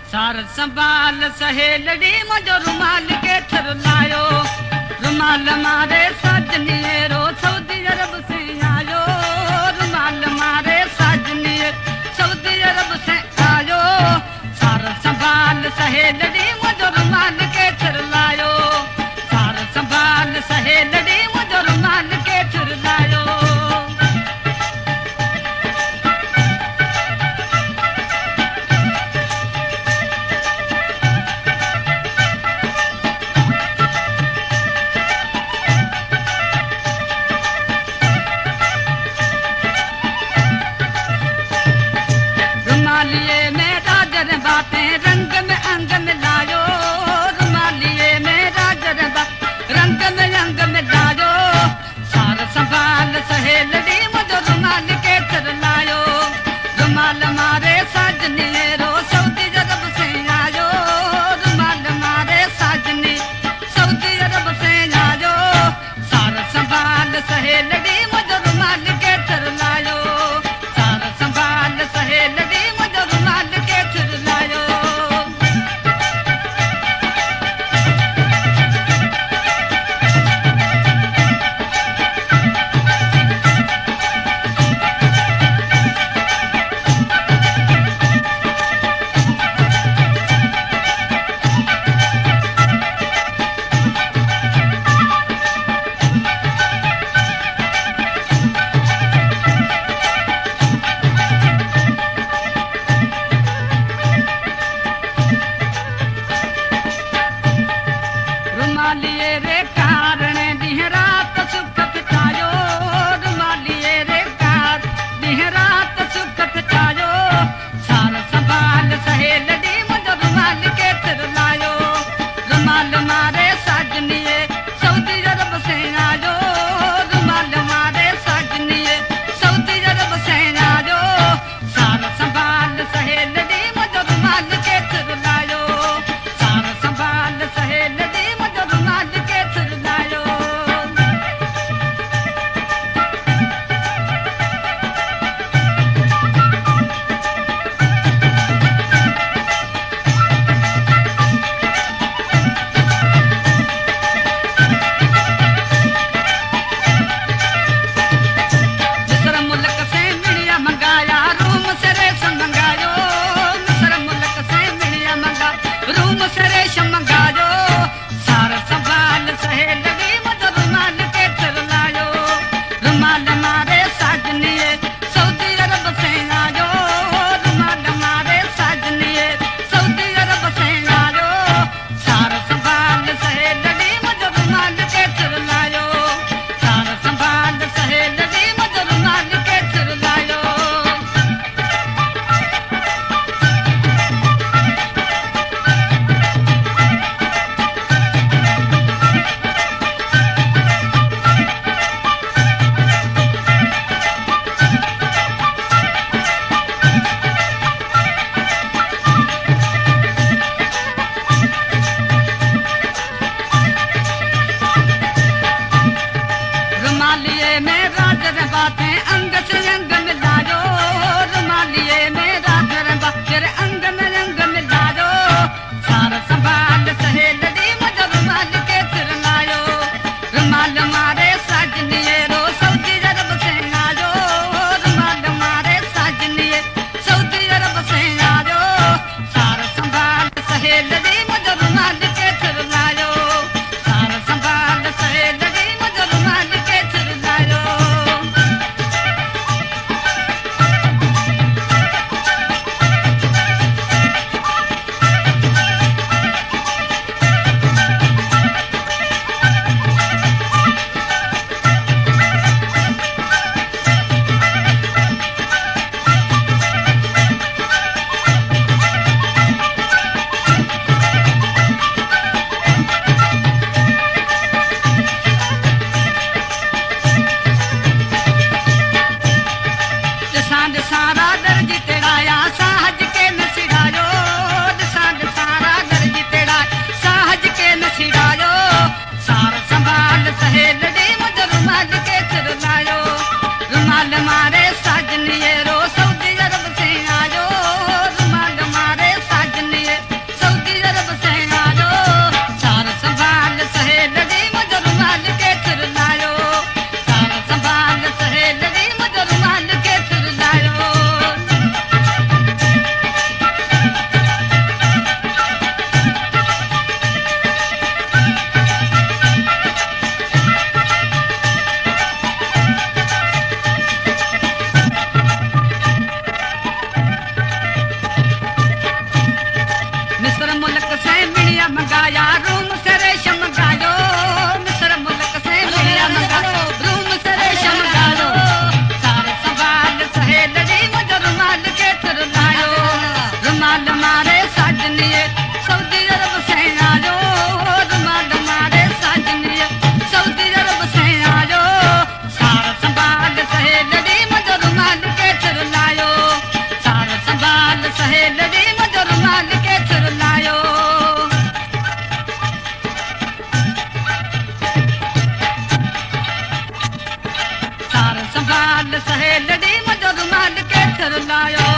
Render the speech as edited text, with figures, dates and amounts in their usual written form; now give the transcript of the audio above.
सार संभाल सहेलड़ी मुझो रुमाल के थर लायो, रुमाल मारे सजनिए रो सऊदी अरब से आयो, रुमाल मारे सजनिए सऊदी अरब से आयो। सार संभाल सहेलड़ी मुझो रुमाल के थर लायो, सार संभाल सहेलड़ी मुझो रुमाल के थर लायो। रुमालिये में राजर बातें रंग में अंग में लायो, रुमालिये में राजर बात रंग में अंग में लायो। सार संभाल सहेलड़ी मुझो रुमाल के थर लायो, रुमाल मारे सजनिए रो सऊदी अरब से आयो, रुमाल मारे सजनी सऊदी अरब से आयो। सार संभाल सहेलड़ी मुझो रुमाल के थर लायो, सार संभाल सहेलड़ी मुझो रुमाल के थर लायो। रुमालिये रे कारण दिन रात सुख बितायो, रुमालिये रे कार दिन रात सुख बितायो। सार संभाल सहेलड़ी मुझो रुमाल के थर लायो, रुमाल मारे सजनिए सऊदी अरब से आयो, रुमाल मारे सजनिए सऊदी अरब से आयो। सार संभाल सहेलड़ी मुझो रुमाल के थर लायो, सार संभाल सहेलड़ी मुझो रुमाल के थर लायो। मिस्र मुल्क से मिलिया मंगाया, रूम से रेशम मंगायो, मिस्र मुल्क से मारे साजनिए सऊदी अरब से आयो रुमाल मारे साजनिए सऊदी अरब से आयो सार संभाल सहेलड़ी मुझे रुमाल के सिर लायो सार संभाल सहेलड़ी मुझे रुमाल के सिर लायो सार संभाल सहेलड़ी मुझे रुमाल के सिर लायो